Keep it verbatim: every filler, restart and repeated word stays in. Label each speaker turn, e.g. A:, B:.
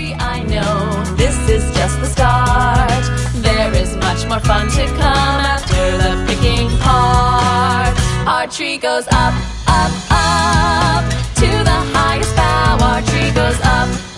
A: tree, I know this is just the start. There is much more fun to come after the picking part. Our tree goes up, up, up, to the highest bough. Our tree goes up,